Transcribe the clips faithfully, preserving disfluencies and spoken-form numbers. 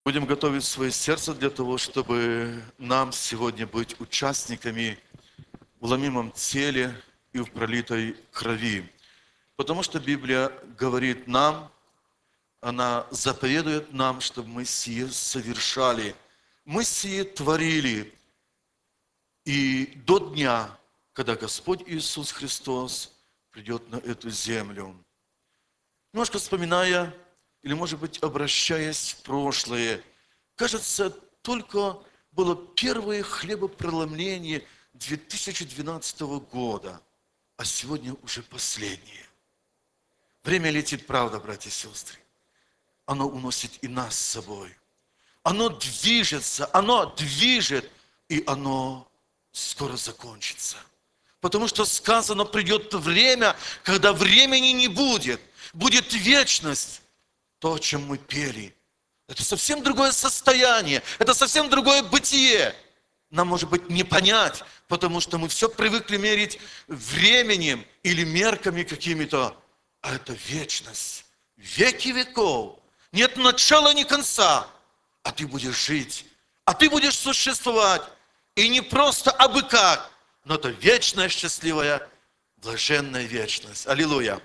Будем готовить свое сердце для того, чтобы нам сегодня быть участниками в ломимом теле и в пролитой крови. Потому что Библия говорит нам, она заповедует нам, чтобы мы сие совершали. Мы сие творили. И до дня, когда Господь Иисус Христос придет на эту землю. Немножко вспоминая, или, может быть, обращаясь в прошлое, кажется, только было первое хлебопреломление две тысячи двенадцатого года, а сегодня уже последнее. Время летит, правда, братья и сестры. Оно уносит и нас с собой. Оно движется, оно движет, и оно скоро закончится. Потому что сказано, придет время, когда времени не будет. Будет вечность. То, о чем мы пели. Это совсем другое состояние. Это совсем другое бытие. Нам, может быть, не понять, потому что мы все привыкли мерить временем или мерками какими-то. А это вечность. Веки веков. Нет начала, ни конца. А ты будешь жить. А ты будешь существовать. И не просто абы как, но это вечная, счастливая, блаженная вечность. Аллилуйя.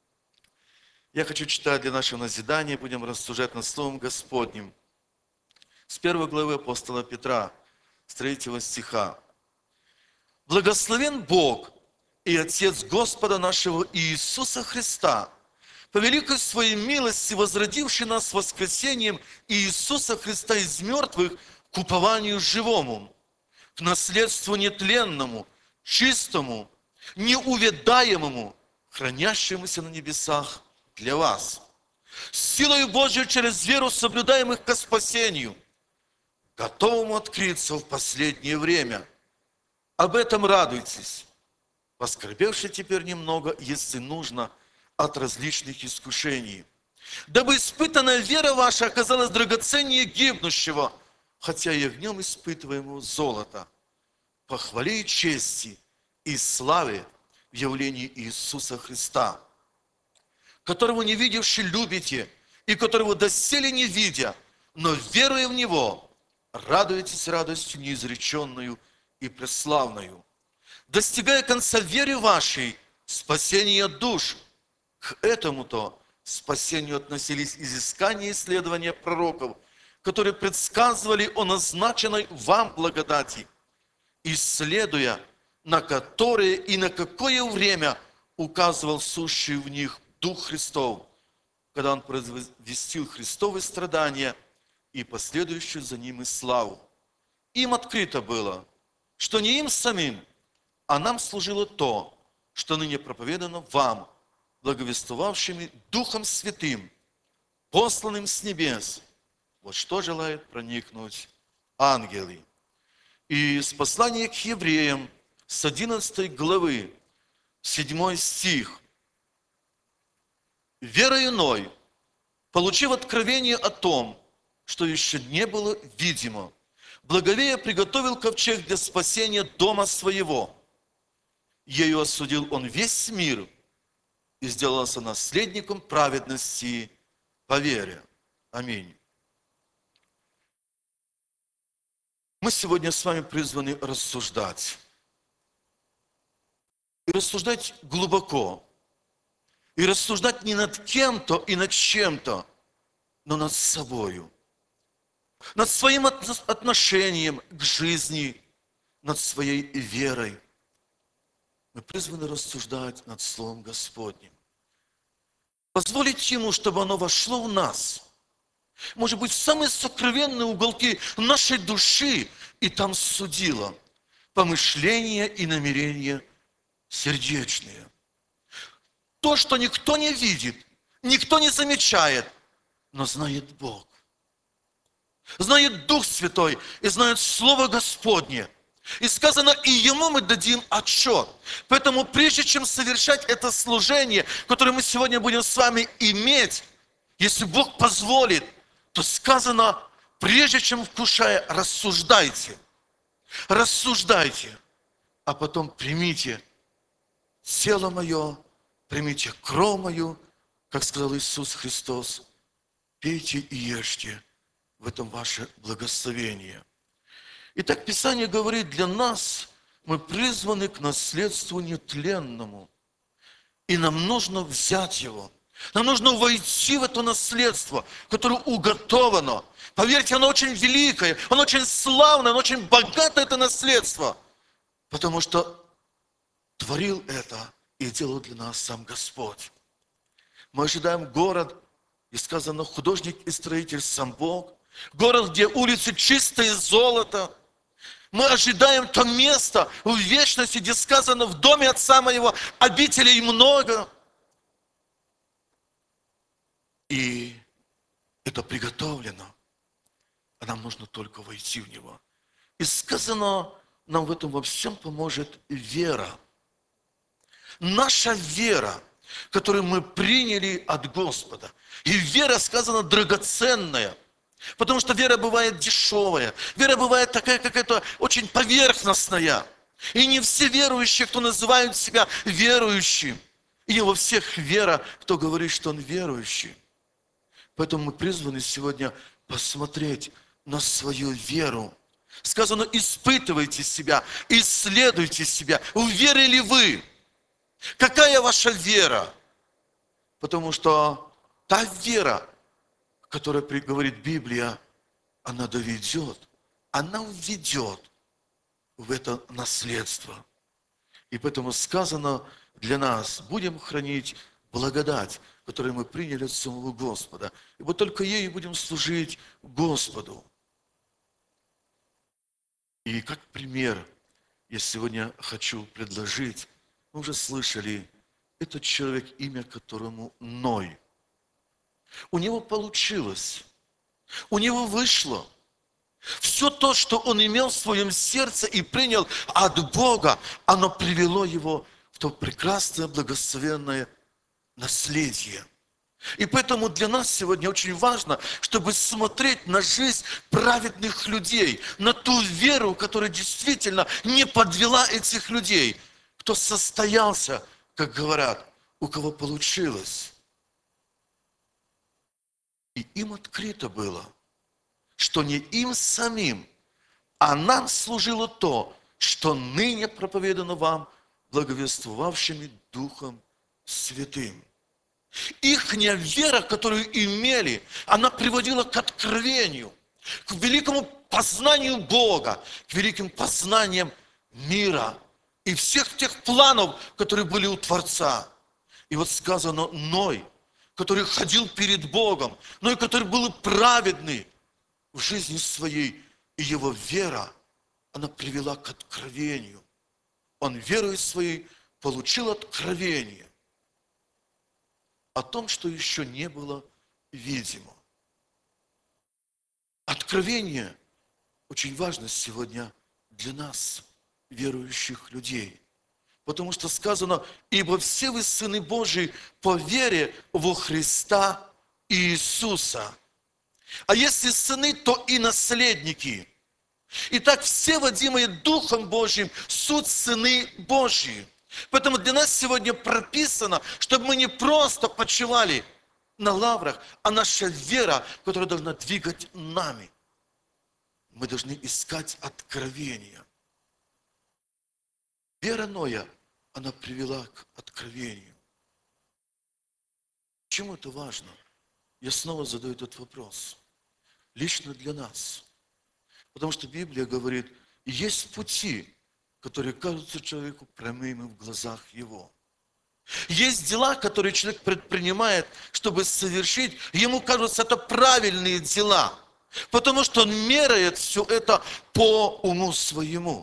Я хочу читать для нашего назидания, будем рассуждать над Словом Господним. С первой главы апостола Петра, с третьего стиха. «Благословен Бог и Отец Господа нашего Иисуса Христа, по великой своей милости, возродивший нас воскресением Иисуса Христа из мертвых к упованию живому, к наследству нетленному, чистому, неувядаемому, хранящемуся на небесах для вас, силою Божьей через веру соблюдаемых ко спасению, готовому открыться в последнее время. Об этом радуйтесь, поскорбевши теперь немного, если нужно, от различных искушений, дабы испытанная вера ваша оказалась драгоценнее гибнущего, хотя и огнем испытываемого золота, по хвале и чести и славе в явлении Иисуса Христа, которого не видевши любите, и которого доселе не видя, но веруя в Него, радуетесь радостью неизреченную и преславную, достигая конца веры вашей, спасения душ. К этому-то спасению относились изыскания и исследования пророков, которые предсказывали о назначенной вам благодати, исследуя, на которые и на какое время указывал сущий в них Дух Христов, когда Он произвестил Христовы страдания и последующую за ним и славу. Им открыто было, что не им самим, а нам служило то, что ныне проповедано вам, благовествовавшими Духом Святым, посланным с небес. Вот что желает проникнуть ангелы. И с послания к евреям, с одиннадцатой главы, седьмой стих. «Верой иной, получив откровение о том, что еще не было видимо, благовея приготовил ковчег для спасения дома своего. Ею осудил он весь мир и сделался наследником праведности по вере». Аминь. Мы сегодня с вами призваны рассуждать. И рассуждать глубоко. И рассуждать не над кем-то и над чем-то, но над собою. Над своим отношением к жизни, над своей верой. Мы призваны рассуждать над Словом Господним. Позволить Ему, чтобы оно вошло в нас. Может быть, в самые сокровенные уголки нашей души и там судило помышления и намерения сердечные. То, что никто не видит, никто не замечает, но знает Бог. Знает Дух Святой и знает Слово Господне. И сказано, и Ему мы дадим отчет. Поэтому прежде чем совершать это служение, которое мы сегодня будем с вами иметь, если Бог позволит, то сказано, прежде чем вкушая, рассуждайте. Рассуждайте. А потом примите тело мое, примите кровь мою, как сказал Иисус Христос, пейте и ешьте, в этом ваше благословение. Итак, Писание говорит, для нас мы призваны к наследству нетленному. И нам нужно взять его. Нам нужно войти в это наследство, которое уготовано. Поверьте, оно очень великое, оно очень славное, оно очень богатое, это наследство. Потому что творил это и делал для нас сам Господь. Мы ожидаем город, и сказано, художник и строитель сам Бог. Город, где улицы чистое золото. Мы ожидаем то место в вечности, где сказано, в доме Отца Моего обителей много. И это приготовлено, а нам нужно только войти в него. И сказано, нам в этом во всем поможет вера. Наша вера, которую мы приняли от Господа. И вера, сказано, драгоценная. Потому что вера бывает дешевая. Вера бывает такая какая-то очень поверхностная. И не все верующие, кто называют себя верующим. И не во всех вера, кто говорит, что он верующий. Поэтому мы призваны сегодня посмотреть на свою веру. Сказано, испытывайте себя, исследуйте себя. Уверили вы? Какая ваша вера? Потому что та вера, которая говорит Библия, она доведет, она введет в это наследство. И поэтому сказано для нас, будем хранить благодать, которую мы приняли от самого Господа. Ибо только ею будем служить Господу. И как пример я сегодня хочу предложить, мы уже слышали, этот человек, имя которому Ной. У него получилось, у него вышло. Все то, что он имел в своем сердце и принял от Бога, оно привело его в то прекрасное, благословенное наследие. И поэтому для нас сегодня очень важно, чтобы смотреть на жизнь праведных людей, на ту веру, которая действительно не подвела этих людей, кто состоялся, как говорят, у кого получилось. И им открыто было, что не им самим, а нам служило то, что ныне проповедано вам, благовествовавшими Духом Святым. Ихняя вера, которую имели, она приводила к откровению, к великому познанию Бога, к великим познаниям мира и всех тех планов, которые были у Творца. И вот сказано, Ной, который ходил перед Богом, Ной, который был праведный в жизни своей, и его вера, она привела к откровению. Он верой своей получил откровение о том, что еще не было видимо. Откровение очень важно сегодня для нас, верующих людей. Потому что сказано, ибо все вы сыны Божии по вере во Христа Иисуса. А если сыны, то и наследники. Итак, все водимые Духом Божьим суть сыны Божьи. Поэтому для нас сегодня прописано, чтобы мы не просто почивали на лаврах, а наша вера, которая должна двигать нами. Мы должны искать откровения. Вера Ноя, она привела к откровению. Почему это важно? Я снова задаю этот вопрос. Лично для нас. Потому что Библия говорит, есть пути, которые кажутся человеку прямыми в глазах его. Есть дела, которые человек предпринимает, чтобы совершить, ему кажутся это правильные дела. Потому что он меряет все это по уму своему.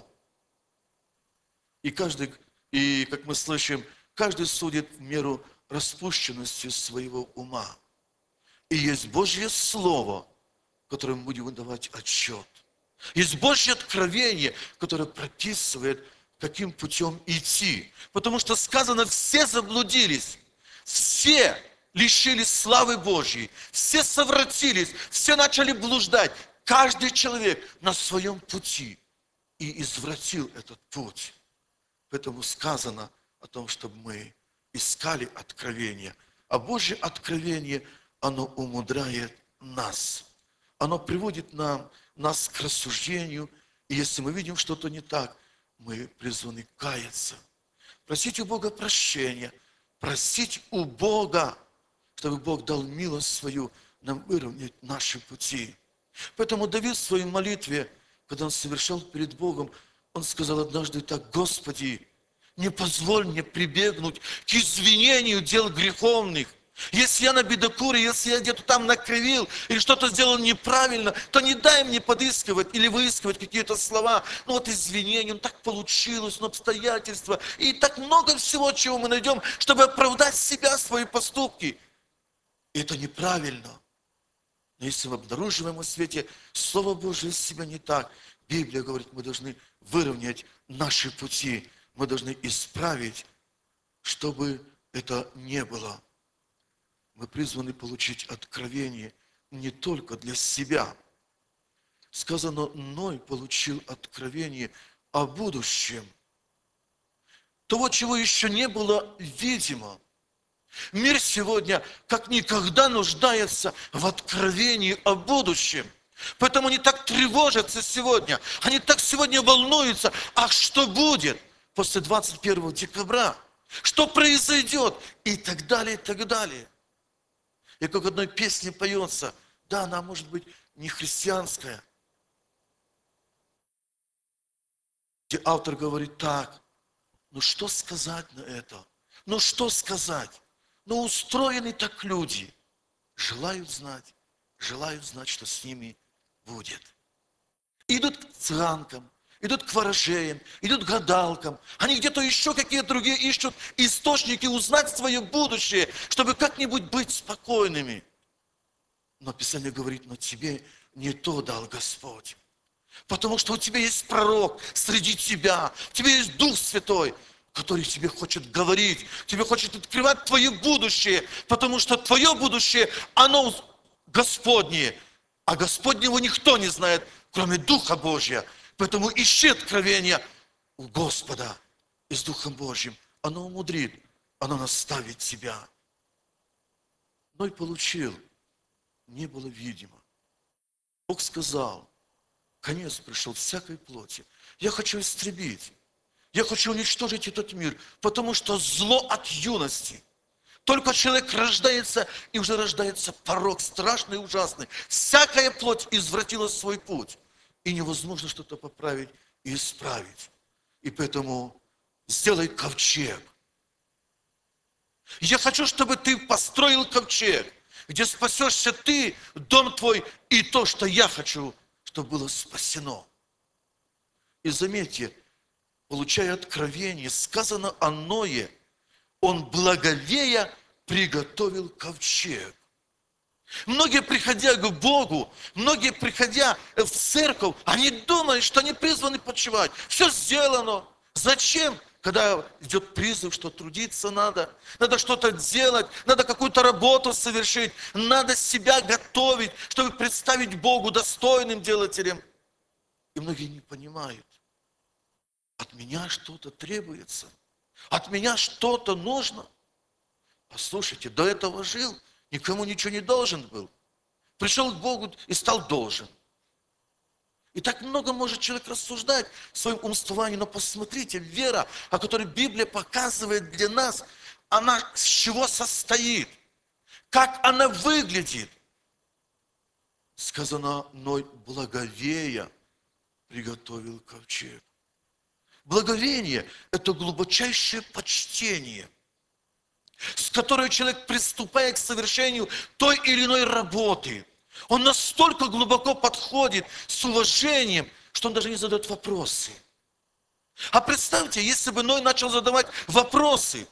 И каждый, и как мы слышим, каждый судит в меру распущенности своего ума. И есть Божье Слово, которым мы будем давать отчет. Есть Божье откровение, которое прописывает, каким путем идти. Потому что сказано, все заблудились, все лишились славы Божьей, все совратились, все начали блуждать. Каждый человек на своем пути и извратил этот путь. Поэтому сказано о том, чтобы мы искали откровение. А Божье откровение, оно умудряет нас. оно приводит нам, нас к рассуждению. И если мы видим что-то не так, мы призваны каяться. Просить у Бога прощения, просить у Бога, чтобы Бог дал милость свою нам выровнять наши пути. Поэтому Давид в своей молитве, когда он совершал перед Богом, он сказал однажды так: «Господи, не позволь мне прибегнуть к извинению дел греховных. Если я набедокурил, если я где-то там накривил или что-то сделал неправильно, то не дай мне подыскивать или выискивать какие-то слова. Ну вот извинения, ну так получилось, ну обстоятельства. И так много всего, чего мы найдем, чтобы оправдать себя, свои поступки. И это неправильно. Но если мы обнаруживаем в свете Слово Божие из себя не так, Библия говорит, мы должны выровнять наши пути, мы должны исправить, чтобы это не было. Мы призваны получить откровение не только для себя. Сказано, Ной получил откровение о будущем. Того, чего еще не было видимо. Мир сегодня как никогда нуждается в откровении о будущем. Поэтому они так тревожатся сегодня. Они так сегодня волнуются. А что будет после двадцать первого декабря? Что произойдет? И так далее, и так далее. И как в одной песне поется, да, она может быть не христианская, где автор говорит так: ну что сказать на это? Ну что сказать? Ну устроены так люди. Желают знать, желают знать, что с ними будет. Идут к цыганкам, идут к ворожеям, идут к гадалкам. Они где-то еще какие-то другие ищут источники узнать свое будущее, чтобы как-нибудь быть спокойными. Но Писание говорит, но тебе не то дал Господь. Потому что у тебя есть пророк среди тебя, у тебя есть Дух Святой, который тебе хочет говорить, тебе хочет открывать твое будущее, потому что твое будущее, оно Господнее, а Господнего никто не знает, кроме Духа Божьего. Поэтому ищи откровения у Господа и с Духом Божьим. Оно умудрит, оно наставит тебя. Но и получил, не было видимо. Бог сказал, конец пришел всякой плоти. Я хочу истребить. Я хочу уничтожить этот мир, потому что зло от юности. Только человек рождается, и уже рождается порок страшный и ужасный. Всякая плоть извратила свой путь. И невозможно что-то поправить и исправить. И поэтому сделай ковчег. Я хочу, чтобы ты построил ковчег, где спасешься ты, дом твой, и то, что я хочу, чтобы было спасено. И заметьте, получая откровение, сказано о Ное, он благовея приготовил ковчег. Многие, приходя к Богу, многие, приходя в церковь, они думают, что они призваны почивать. Все сделано. Зачем? Когда идет призыв, что трудиться надо, надо что-то делать, надо какую-то работу совершить, надо себя готовить, чтобы представить Богу достойным делателем. И многие не понимают. От меня что-то требуется. От меня что-то нужно. Послушайте, до этого жил, никому ничего не должен был. Пришел к Богу и стал должен. И так много может человек рассуждать в своем умствовании, но посмотрите, вера, о которой Библия показывает для нас, она с чего состоит, как она выглядит. Сказано, Ной благовея приготовил ковчег. Благовение – это глубочайшее почтение, с которой человек приступает к совершению той или иной работы. Он настолько глубоко подходит с уважением, что он даже не задает вопросы. А представьте, если бы Ной начал задавать вопросы.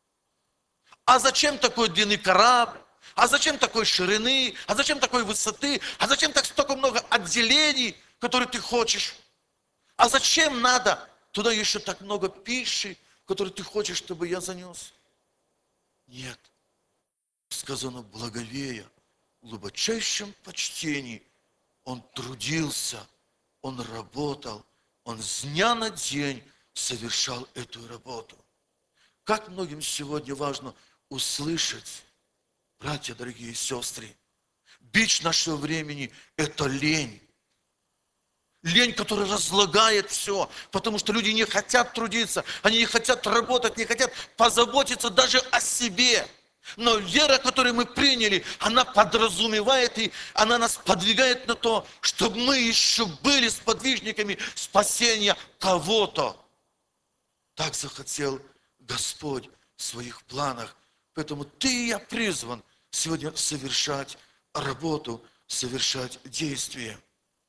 А зачем такой длины корабль? А зачем такой ширины? А зачем такой высоты? А зачем так столько много отделений, которые ты хочешь? А зачем надо туда еще так много пищи, которую ты хочешь, чтобы я занес? Нет. Сказано благовея, в глубочайшем почтении. Он трудился, он работал, он с дня на день совершал эту работу. Как многим сегодня важно услышать, братья, дорогие сестры, Бич нашего времени – это лень. Лень, которая разлагает все, потому что люди не хотят трудиться, они не хотят работать, не хотят позаботиться даже о себе. Но вера, которую мы приняли, она подразумевает и она нас подвигает на то, чтобы мы еще были сподвижниками спасения кого-то. Так захотел Господь в своих планах. Поэтому ты и я призван сегодня совершать работу, совершать действия.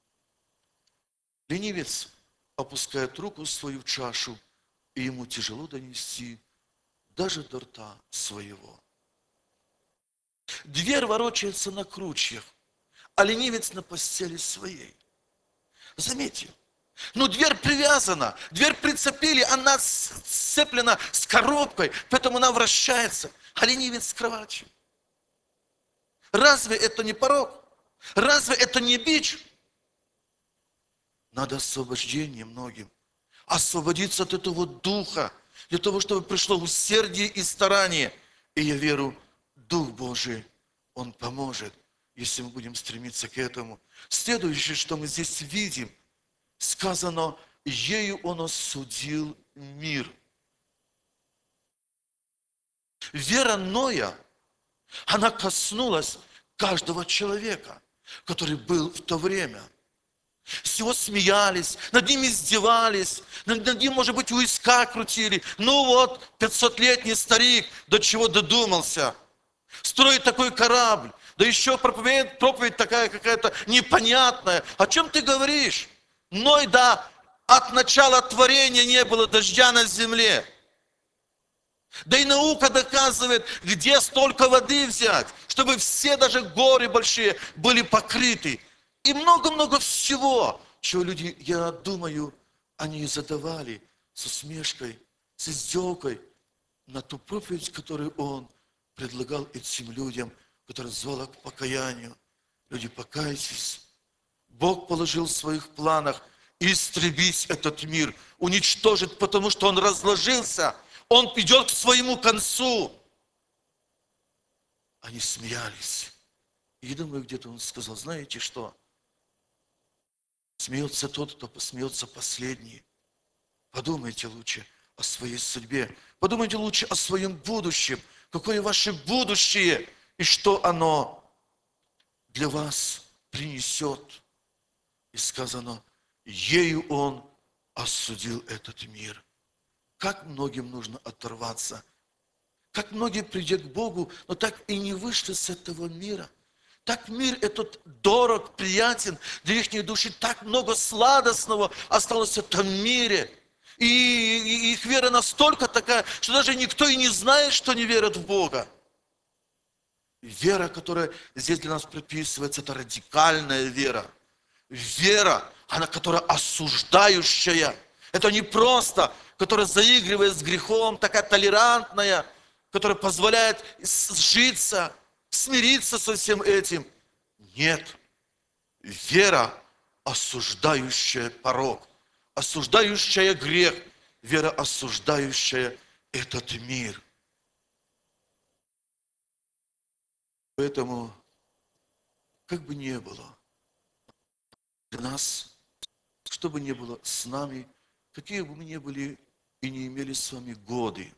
Ленивец опускает руку в свою чашу, и ему тяжело донести даже до рта своего. Дверь ворочается на крючьях, а ленивец на постели своей. Заметьте, но дверь привязана, дверь прицепили, она сцеплена с коробкой, поэтому она вращается, а ленивец с кроватью. Разве это не порок? Разве это не бич? Надо освобождение многим. Освободиться от этого духа, для того, чтобы пришло усердие и старание. И я верю, Дух Божий, Он поможет, если мы будем стремиться к этому. Следующее, что мы здесь видим, сказано, ею Он осудил мир. Вера Ноя, она коснулась каждого человека, который был в то время. С него смеялись, над ним издевались, над, над ним, может быть, уиска крутили. Ну вот, пятисотлетний старик, до чего додумался. Строит такой корабль, да еще проповедь, проповедь такая какая-то непонятная. О чем ты говоришь? Ной, да, от начала творения не было дождя на земле. Да и наука доказывает, где столько воды взять, чтобы все даже горы большие были покрыты. И много-много всего, чего люди, я думаю, они задавали с усмешкой, с издевкой на ту проповедь, которую он предлагал этим людям, которая звала к покаянию. Люди, покайтесь. Бог положил в своих планах истребить этот мир, уничтожить, потому что он разложился, он идет к своему концу. Они смеялись. И думаю, где-то он сказал, знаете что? Смеется тот, кто посмеется последний. Подумайте лучше о своей судьбе. Подумайте лучше о своем будущем. Какое ваше будущее и что оно для вас принесет. И сказано, ею Он осудил этот мир. Как многим нужно оторваться. Как многие, придя к Богу, но так и не вышли с этого мира. Так мир этот дорог, приятен для их души. Так много сладостного осталось в этом мире. И, и их вера настолько такая, что даже никто и не знает, что не верят в Бога. Вера, которая здесь для нас прописывается, это радикальная вера. Вера, она, которая осуждающая. Это не просто, которая заигрывает с грехом, такая толерантная, которая позволяет сжиться, смириться со всем этим. Нет. Вера, осуждающая порок, осуждающая грех, вера, осуждающая этот мир. Поэтому, как бы ни было для нас, что бы ни было с нами, какие бы мы ни были и не имели с вами годы,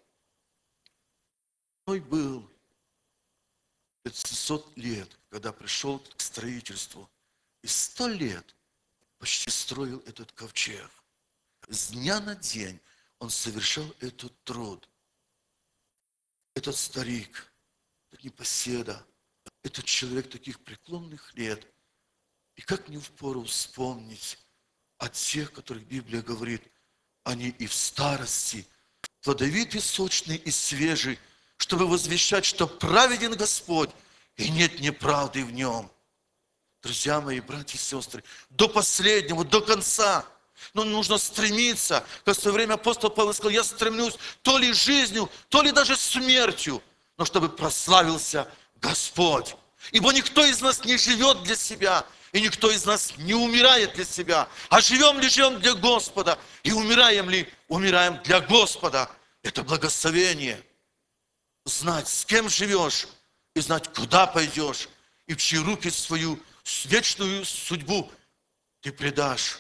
Ной был пятьсот лет, когда пришел к строительству, и сто лет почти строил этот ковчег. С дня на день он совершал этот труд. Этот старик, этот непоседа, этот человек таких преклонных лет. И как не впору вспомнить о тех, которых Библия говорит, они и в старости, плодовитый, сочный и свежий, чтобы возвещать, что праведен Господь, и нет неправды в нем. Друзья мои, братья и сестры, до последнего, до конца. Но нужно стремиться, как в свое время апостол Павел сказал, я стремлюсь то ли жизнью, то ли даже смертью, но чтобы прославился Господь. Ибо никто из нас не живет для себя, и никто из нас не умирает для себя. А живем ли, живем для Господа, и умираем ли, умираем для Господа. Это благословение. Знать, с кем живешь, и знать, куда пойдешь, и в чьи руки свою вечную судьбу ты предашь.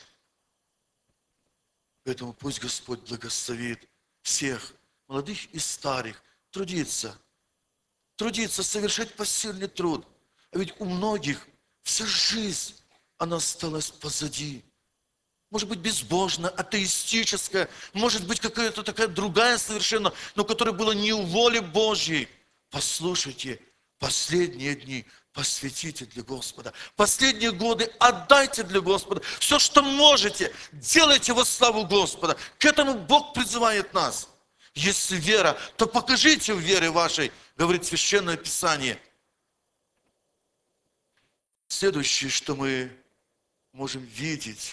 Поэтому пусть Господь благословит всех, молодых и старых, трудиться, трудиться, совершать посильный труд. А ведь у многих вся жизнь, она осталась позади. Может быть, безбожная, атеистическая, может быть, какая-то такая другая совершенно, но которая была не в воле Божьей. Послушайте, последние дни посвятите для Господа. Последние годы отдайте для Господа. Все, что можете, делайте во славу Господа. К этому Бог призывает нас. Если вера, то покажите в вере вашей, говорит Священное Писание. Следующее, что мы можем видеть,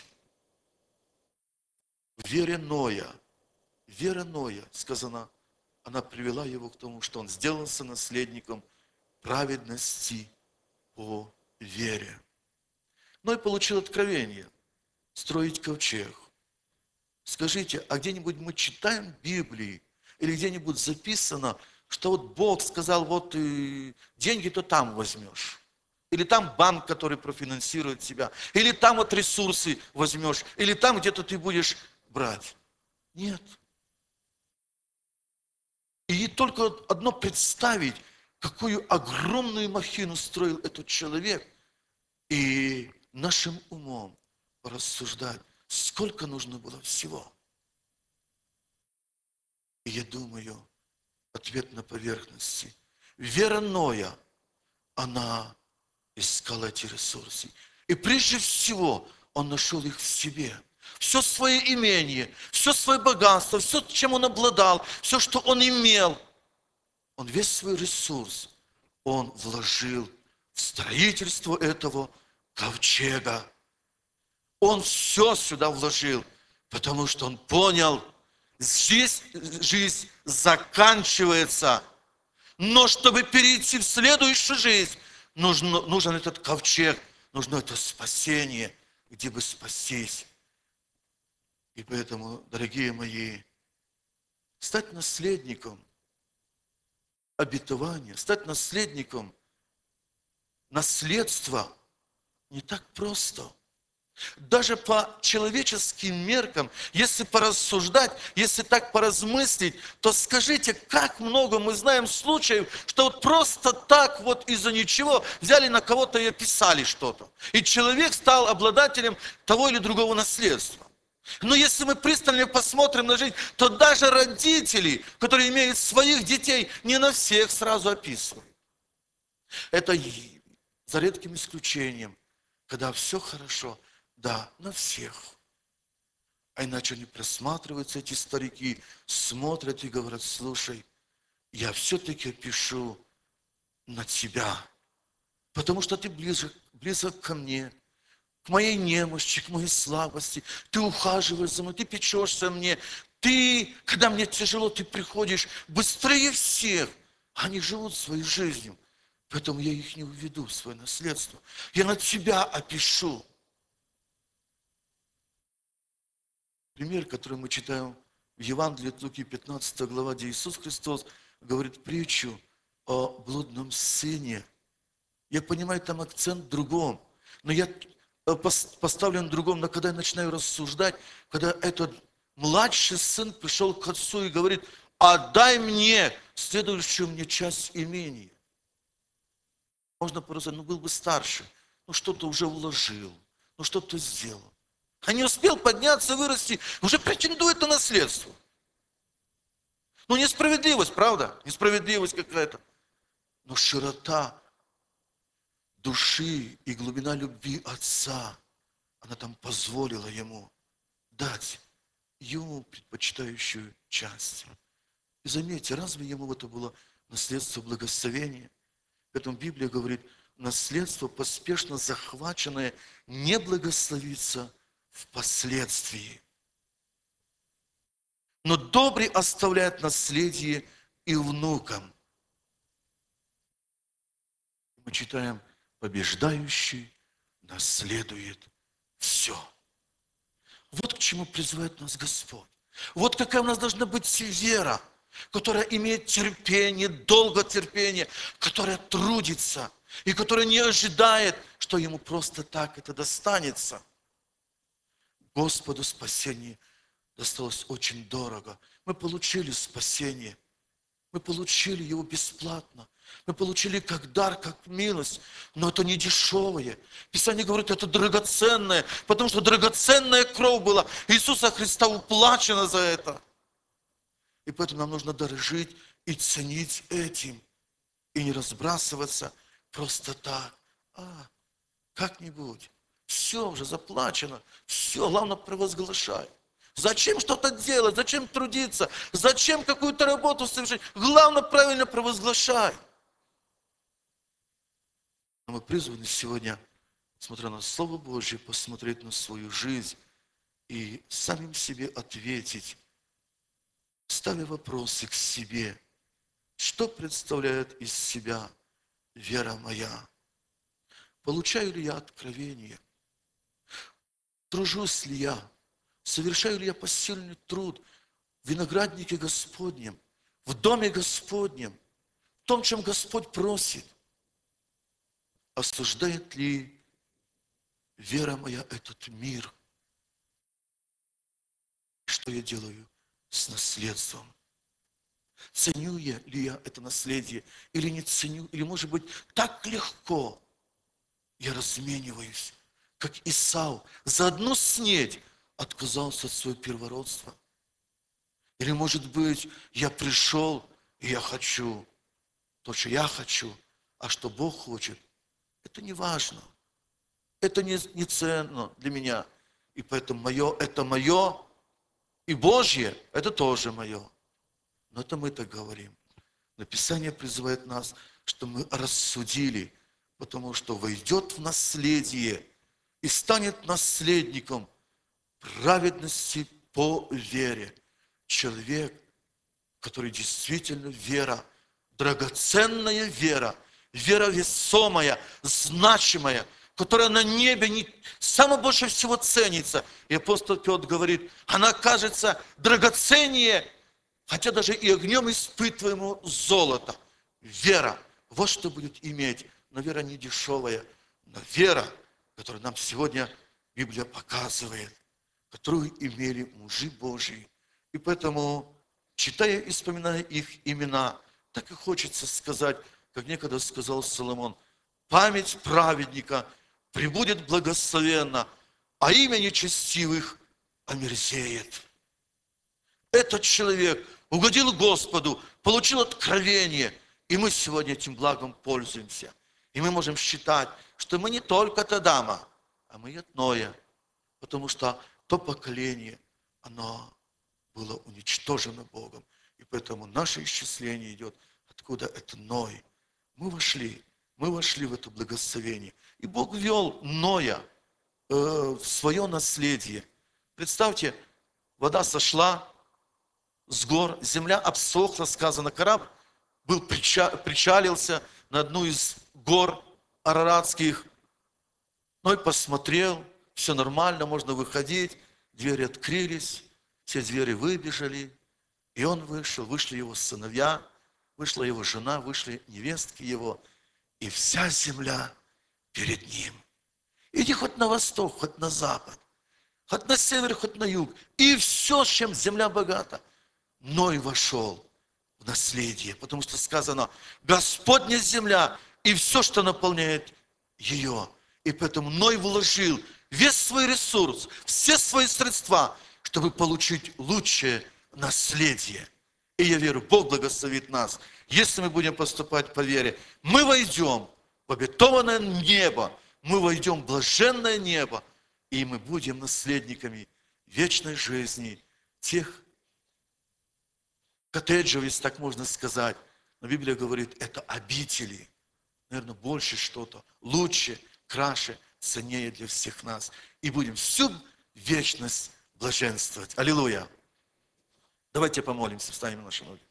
в вере Ноя, вера Ноя, сказано, она привела его к тому, что он сделался наследником праведности по вере. Ной получил откровение строить ковчег. Скажите, а где-нибудь мы читаем в Библии, или где-нибудь записано, что вот Бог сказал, вот и деньги-то там возьмешь. Или там банк, который профинансирует тебя. Или там вот ресурсы возьмешь. Или там где-то ты будешь брать. Нет. И только одно представить, какую огромную махину строил этот человек, и нашим умом порассуждать, сколько нужно было всего. И я думаю, ответ на поверхности. Вера Ноя, она искала эти ресурсы. И прежде всего, он нашел их в себе. Все свое имение, все свое богатство, все, чем он обладал, все, что он имел, он весь свой ресурс, он вложил в строительство этого ковчега. Он все сюда вложил, потому что он понял, здесь жизнь заканчивается. Но чтобы перейти в следующую жизнь, нужен, нужен этот ковчег, нужно это спасение, где бы спастись. И поэтому, дорогие мои, стать наследником обетования, стать наследником наследства не так просто. Даже по человеческим меркам, если порассуждать, если так поразмыслить, то скажите, как много мы знаем случаев, что вот просто так вот из-за ничего взяли на кого-то и описали что-то. И человек стал обладателем того или другого наследства. Но если мы пристально посмотрим на жизнь, то даже родители, которые имеют своих детей, не на всех сразу описывают. Это за редким исключением, когда все хорошо, да, на всех. А иначе они просматриваются, эти старики, смотрят и говорят, слушай, я все-таки пишу на тебя, потому что ты близок, близок ко мне, к моей немощи, к моей слабости. Ты ухаживаешь за мной, ты печешься о мне. Ты, когда мне тяжело, ты приходишь быстрее всех. Они живут своей жизнью. Поэтому я их не уведу в свое наследство. Я на тебя опишу. Пример, который мы читаем в Евангелии от Луки, пятнадцатая глава, где Иисус Христос говорит притчу о блудном сыне. Я понимаю, там акцент в другом. Но я поставлен в другом, но когда я начинаю рассуждать, когда этот младший сын пришел к отцу и говорит, отдай мне следующую мне часть имения. Можно просто, ну был бы старше, ну что-то уже вложил, ну что-то сделал. А не успел подняться, вырасти, уже претендует на наследство. Ну несправедливость, правда? Несправедливость какая-то. Но широта души и глубина любви отца, она там позволила ему дать ему предпочитающую часть. И заметьте, разве ему это было наследство благословения? Поэтому Библия говорит, наследство, поспешно захваченное, не благословится впоследствии. Но добрый оставляет наследие и внукам. Мы читаем, побеждающий наследует все. Вот к чему призывает нас Господь. Вот какая у нас должна быть вера, которая имеет терпение, долготерпение, которая трудится. и который не ожидает, что ему просто так это достанется. Господу спасение досталось очень дорого. Мы получили спасение. Мы получили его бесплатно. Мы получили как дар, как милость. Но это не дешевое. Писание говорит, это драгоценное, потому что драгоценная кровь была Иисуса Христа уплачена за это. И поэтому нам нужно дорожить и ценить этим. И не разбрасываться просто так. А, как-нибудь. Все уже заплачено. Все, главное провозглашать. Зачем что-то делать? Зачем трудиться? Зачем какую-то работу совершить? Главное правильно провозглашать. Мы призваны сегодня, смотря на Слово Божье, посмотреть на свою жизнь и самим себе ответить, ставя вопросы к себе. Что представляет из себя вера моя? Получаю ли я откровение? Тружусь ли я? Совершаю ли я посильный труд в винограднике Господнем, в доме Господнем, в том, чем Господь просит? Осуждает ли вера моя этот мир? Что я делаю с наследством? Ценю я ли я это наследие или не ценю? Или, может быть, так легко я размениваюсь, как Исав, за одну снедь отказался от своего первородства. Или, может быть, я пришел, и я хочу то, что я хочу, а что Бог хочет, это не важно. Это не, не ценно для меня. И поэтому мое, это мое, и Божье, это тоже мое. Но это мы так говорим. Но Писание призывает нас, что мы рассудили, потому что войдет в наследие и станет наследником праведности по вере. Человек, который действительно вера, драгоценная вера, вера весомая, значимая, которая на небе не, самое больше всего ценится. И апостол Петр говорит, она кажется драгоценнее, хотя даже и огнем испытываемого золота. Вера, вот что будет иметь. Но вера не дешевая, но вера, которую нам сегодня Библия показывает, которую имели мужи Божьи. И поэтому, читая и вспоминая их имена, так и хочется сказать, как некогда сказал Соломон, память праведника пребудет благословенно, а имя нечестивых омерзеет. Этот человек угодил Господу, получил откровение, и мы сегодня этим благом пользуемся. И мы можем считать, что мы не только Тадама, а мы Ятноя, потому что то поколение, оно было уничтожено Богом. И поэтому наше исчисление идет, откуда это Ной. Мы вошли, мы вошли в это благословение. И Бог ввел Ноя э, в свое наследие. Представьте, вода сошла с гор, земля обсохла, сказано, корабль был, причалился на одну из гор араратских. Ной посмотрел, все нормально, можно выходить, двери открылись, все звери выбежали, и он вышел, вышли его сыновья, вышла его жена, вышли невестки его, и вся земля перед ним. Иди хоть на восток, хоть на запад, хоть на север, хоть на юг, и все, с чем земля богата. Ной вошел в наследие, потому что сказано, Господня земля и все, что наполняет ее. И поэтому Ной вложил весь свой ресурс, все свои средства, чтобы получить лучшее наследие. И я верю, Бог благословит нас. Если мы будем поступать по вере, мы войдем в обетованное небо, мы войдем в блаженное небо, и мы будем наследниками вечной жизни, тех коттеджев, если так можно сказать. Но Библия говорит, это обители. Наверное, больше что-то, лучше, краше, ценнее для всех нас. И будем всю вечность блаженствовать. Аллилуйя! Давайте помолимся, встанем на наши ноги.